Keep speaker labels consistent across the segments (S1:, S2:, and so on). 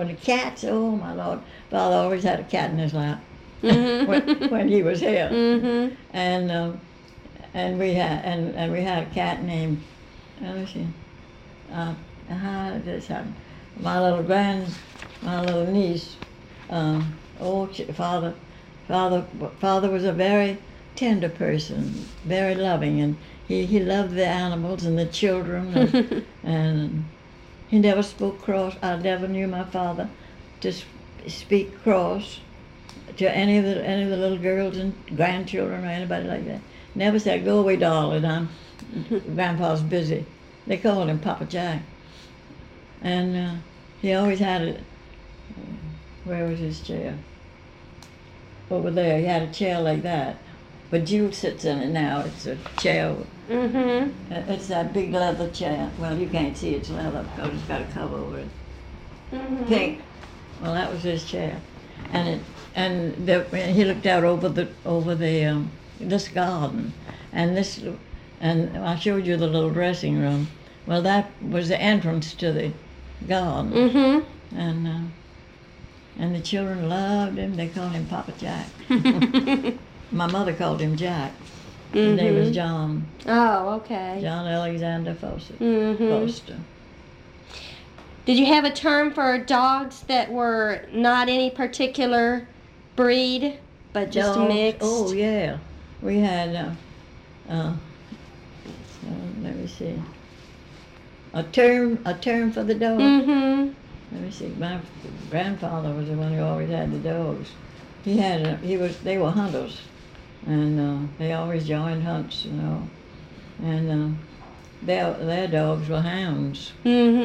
S1: and the cats, oh my Lord. Father always had a cat in his lap when he was here. And we had a cat named, let me see, this happened. My little niece, father was a very tender person, very loving, and he loved the animals and the children, and he never spoke cross. I never knew my father to speak cross to any of the little girls and grandchildren or anybody like that. Never said, "Go away, darling, Grandpa's busy." They called him Papa Jack. And he always had it. Where was his chair? Over there. He had a chair like that. But Jules sits in it now. It's a chair. It's that big leather chair. Well, you can't see it's leather because it's got a cover over it. Pink. Well, that was his chair. And he looked out over this garden, and I showed you the little dressing room. Well, that was the entrance to the garden, and the children loved him. They called him Papa Jack. My mother called him Jack. His name was John.
S2: Oh, okay.
S1: John Alexander Foster.
S2: Did you have a term for dogs that were not any particular breed, but just
S1: Dogs?
S2: mixed?
S1: Oh, yeah. We had, let me see, a term for the dog. Let me see. My grandfather was the one who always had the dogs. They were hunters, and they always joined hunts, and their dogs were hounds.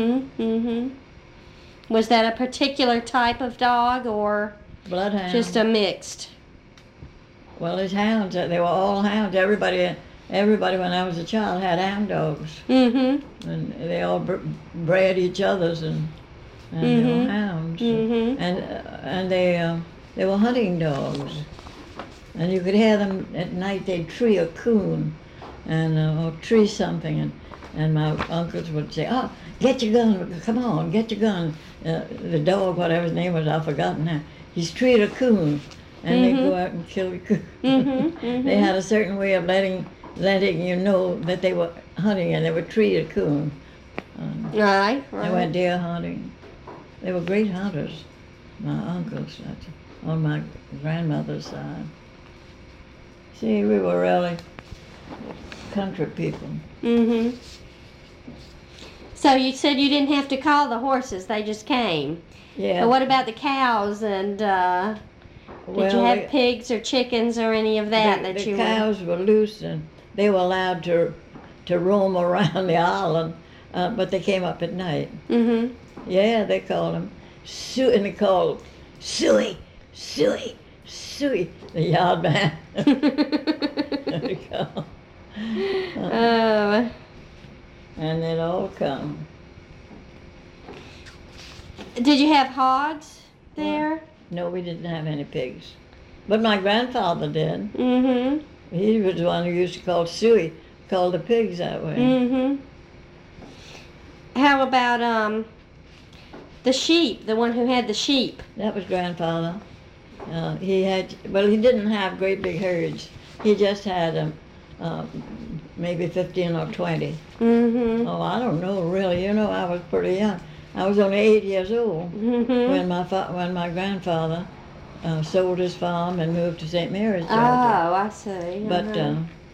S2: Was that a particular type of dog or
S1: Bloodhound.
S2: just a mixed?
S1: Well, it's hounds. They were all hounds. Everybody when I was a child had hound dogs. And they all bred each other's, and they were hounds. And they were hunting dogs. And you could hear them at night. They'd tree a coon, or tree something, and my uncles would say, "Oh, get your gun! Come on, get your gun!" The dog, whatever his name was, I've forgotten now. He's treed a coon. And they'd go out and kill the coon. They had a certain way of letting you know that they were hunting, and they would treat a coon.
S2: Right.
S1: They went deer hunting. They were great hunters, my uncles, on my grandmother's side. See, we were really country people.
S2: So you said you didn't have to call the horses; they just came.
S1: Yeah.
S2: But what about the cows and? Did you have pigs or chickens or any of that
S1: The cows were loose, and they were allowed to roam around the island, but they came up at night. Yeah, they called them Sue, and they called Suey, the yard man. And they'd all come.
S2: Did you have hogs there?
S1: No, we didn't have any pigs. But my grandfather did. He was the one who used to call the pigs that way.
S2: How about the sheep, the one who had the sheep?
S1: That was grandfather. He didn't have great big herds. He just had maybe 15 or 20. Oh, I don't know really. I was pretty young. I was only 8 years old when my grandfather sold his farm and moved to St. Mary's, Georgia.
S2: Oh, I see.